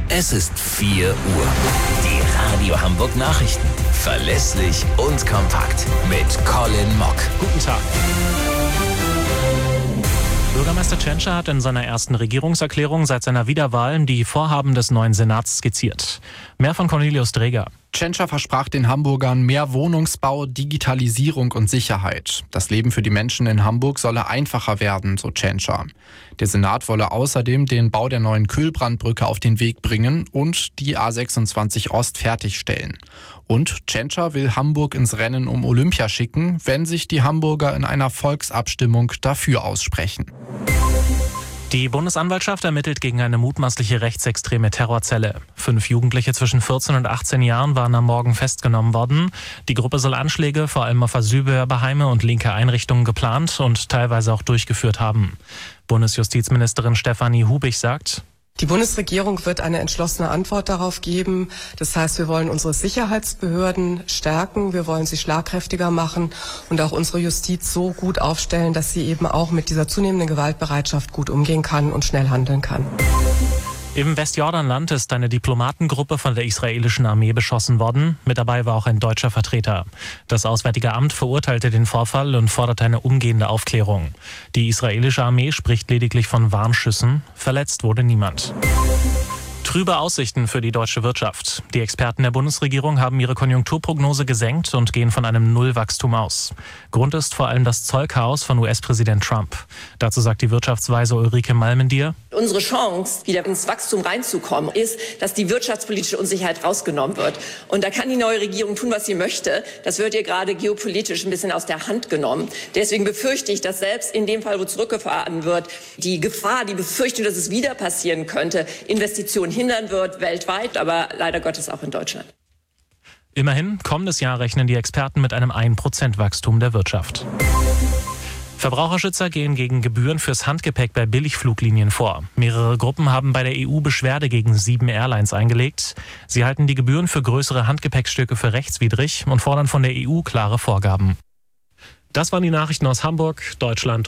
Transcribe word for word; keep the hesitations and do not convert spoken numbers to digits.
Es ist vier Uhr. Die Radio Hamburg Nachrichten. Verlässlich und kompakt. Mit Colin Mock. Guten Tag. Bürgermeister Tschentscher hat in seiner ersten Regierungserklärung seit seiner Wiederwahl die Vorhaben des neuen Senats skizziert. Mehr von Cornelius Dreger. Tschentscher versprach den Hamburgern mehr Wohnungsbau, Digitalisierung und Sicherheit. Das Leben für die Menschen in Hamburg solle einfacher werden, so Tschentscher. Der Senat wolle außerdem den Bau der neuen Kühlbrandbrücke auf den Weg bringen und die A sechsundzwanzig Ost fertigstellen. Und Tschentscher will Hamburg ins Rennen um Olympia schicken, wenn sich die Hamburger in einer Volksabstimmung dafür aussprechen. Die Bundesanwaltschaft ermittelt gegen eine mutmaßliche rechtsextreme Terrorzelle. Fünf Jugendliche zwischen vierzehn und achtzehn Jahren waren am Morgen festgenommen worden. Die Gruppe soll Anschläge vor allem auf Asylbewerberheime und linke Einrichtungen geplant und teilweise auch durchgeführt haben. Bundesjustizministerin Stefanie Hubich sagt: Die Bundesregierung wird eine entschlossene Antwort darauf geben. Das heißt, wir wollen unsere Sicherheitsbehörden stärken, wir wollen sie schlagkräftiger machen und auch unsere Justiz so gut aufstellen, dass sie eben auch mit dieser zunehmenden Gewaltbereitschaft gut umgehen kann und schnell handeln kann. Im Westjordanland ist eine Diplomatengruppe von der israelischen Armee beschossen worden. Mit dabei war auch ein deutscher Vertreter. Das Auswärtige Amt verurteilte den Vorfall und forderte eine umgehende Aufklärung. Die israelische Armee spricht lediglich von Warnschüssen. Verletzt wurde niemand. Trübe Aussichten für die deutsche Wirtschaft. Die Experten der Bundesregierung haben ihre Konjunkturprognose gesenkt und gehen von einem Nullwachstum aus. Grund ist vor allem das Zollchaos von U S-Präsident Trump. Dazu sagt die Wirtschaftsweise Ulrike Malmendier: Unsere Chance, wieder ins Wachstum reinzukommen, ist, dass die wirtschaftspolitische Unsicherheit rausgenommen wird. Und da kann die neue Regierung tun, was sie möchte. Das wird ihr gerade geopolitisch ein bisschen aus der Hand genommen. Deswegen befürchte ich, dass selbst in dem Fall, wo zurückgefahren wird, die Gefahr, die Befürchtung, dass es wieder passieren könnte, Investitionen hindern wird, weltweit, aber leider Gottes auch in Deutschland. Immerhin, kommendes Jahr rechnen die Experten mit einem ein Prozent Wachstum der Wirtschaft. Verbraucherschützer gehen gegen Gebühren fürs Handgepäck bei Billigfluglinien vor. Mehrere Gruppen haben bei der E U Beschwerde gegen sieben Airlines eingelegt. Sie halten die Gebühren für größere Handgepäckstücke für rechtswidrig und fordern von der E U klare Vorgaben. Das waren die Nachrichten aus Hamburg, Deutschland.